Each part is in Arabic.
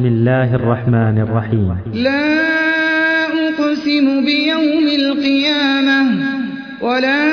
بسم الله الرحمن الرحيم. لا أقسم بيوم القيامة ولا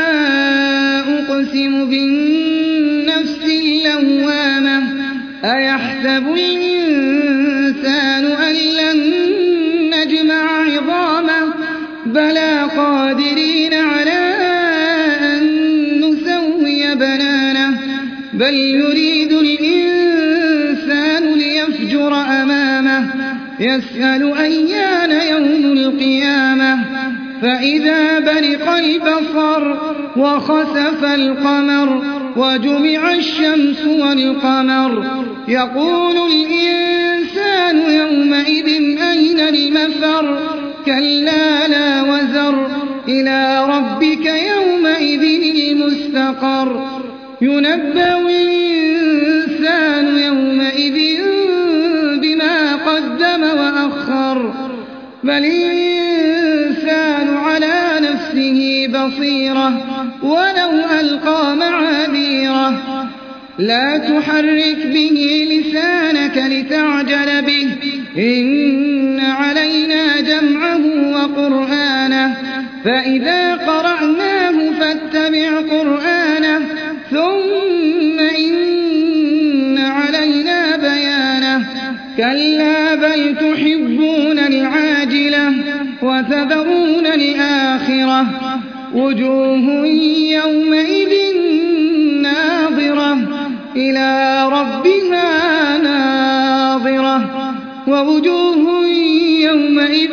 أقسم بالنفس اللوامة أيحسب الإنسان أن لن نجمع عظامه بلى قادرين على أن نسوي بنانه بل يريد الإنسان ليفجر أمامه يسأل أيان يوم القيامة فإذا برق البصر وخسف القمر وجمع الشمس والقمر يقول الإنسان يومئذ أين المفر كلا لا وزر إلى ربك يومئذ المستقر ينبأ الإنسان يومئذ بما قدم وأخر بل الإنسان على نفسه بصيرة ولو ألقى معاذيره لا تحرك به لسانك لتعجل به إن علينا جمعه وقرآنه فإذا قرأناه فاتبع قرآنه ثم إن علينا بيانه كلا بل تحبون العاجلة وتذرون الآخرة وجوه يومئذ ناظرة إلى ربها ناظرة ووجوه يومئذ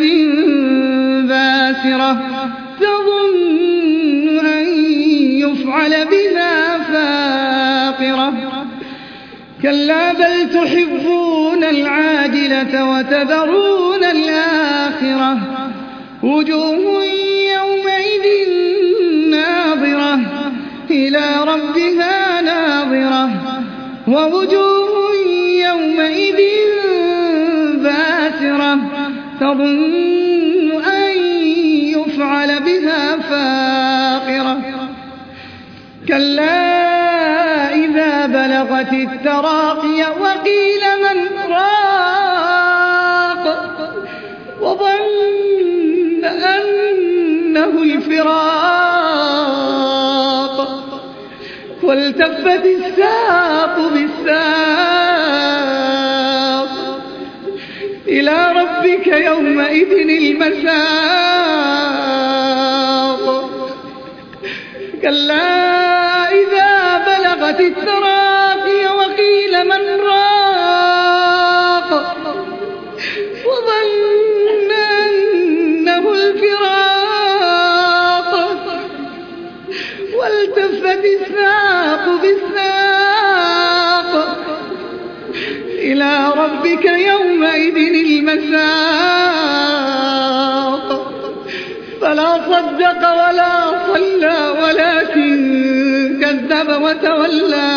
باسرة تظن أن يفعل بها فاقرة كلا بل تحبون العاجلة وتذرون الآخرة وجوه يومئذ ناظرة إلى ربها ناظرة ووجوه يومئذ باسرة تظن أن يفعل بها فاقرة كلا إذا بلغت التراقي وقيل من راق وظن أنه الفراق والتفت الساق بالساق إلى ربك يومئذ المساق كلا إذا بلغت التراقي وقيل من راق وظن أنه الفراق والتفت الساق بالساق إلى ربك يومئذ المساق فلا صدق ولا صلى ولكن كذب وتولى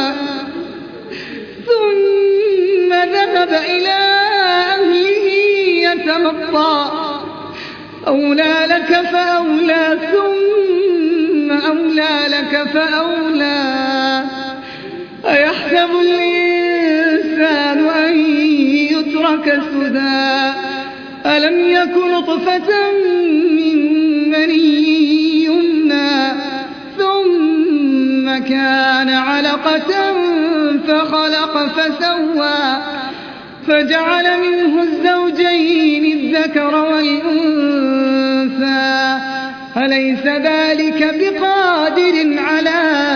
ثم ذهب إلى أهله يتمطى أولى لك فأولى ثم أولى لك فأولى أيحسب الإنسان أن يترك سدى ألم يكن نطفة من مني يمنى ثم كان علقة فخلق فسوى فجعل منه الزوجين الذكر والأنثى أليس ذلك بقادر على